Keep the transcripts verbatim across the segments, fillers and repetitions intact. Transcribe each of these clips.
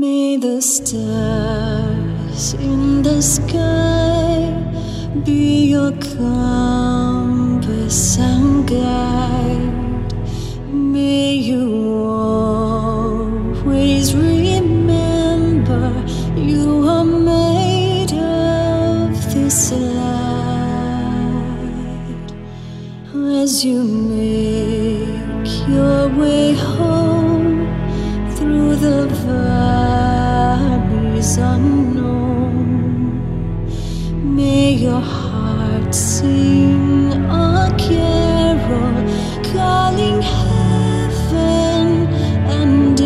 May the stars in the sky be your compass and guide. May you always remember you are made of this light. As you make your way home through the valleys unknown, may your heart sing a carol calling heaven and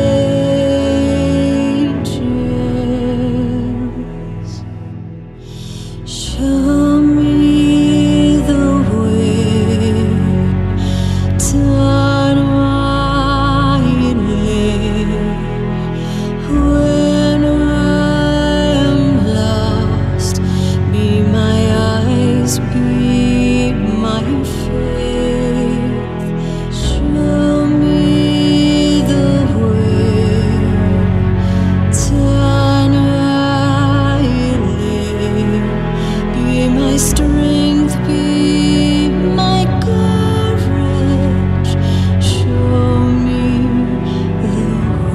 angels. Show me the way to when I am lost. Be my eyes, be my faith. Show me the way to be my strength, be my courage. Show me the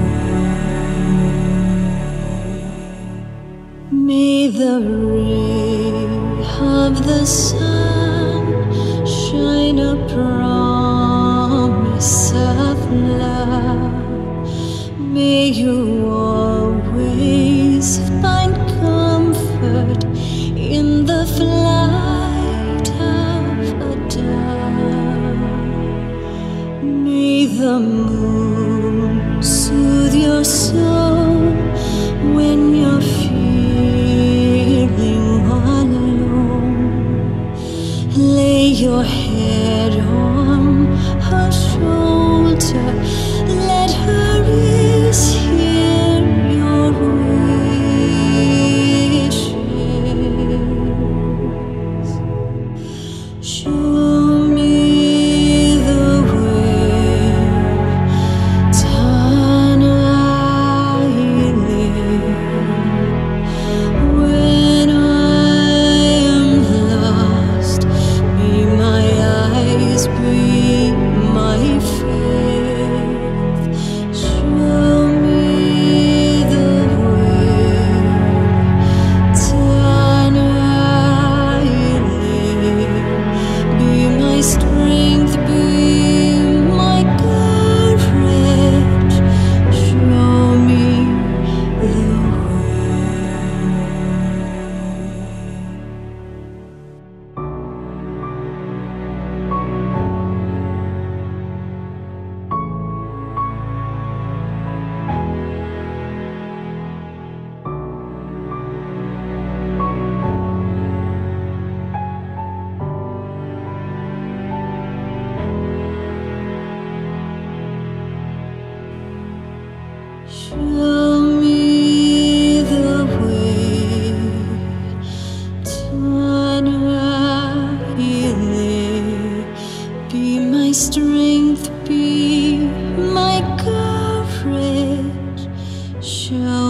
May the ray of the sun shine a promise of love. May you always find comfort in the flight of a dove. May the moon soothe your soul when you're feeling alone. Lay your head on her shoulder, let her ears hear your wishes. Show me the way when I am lost. Be my eyes, be my faith. Show me the way to be my strength, be my courage. Show me the Show me the way to be my strength, be my courage. Show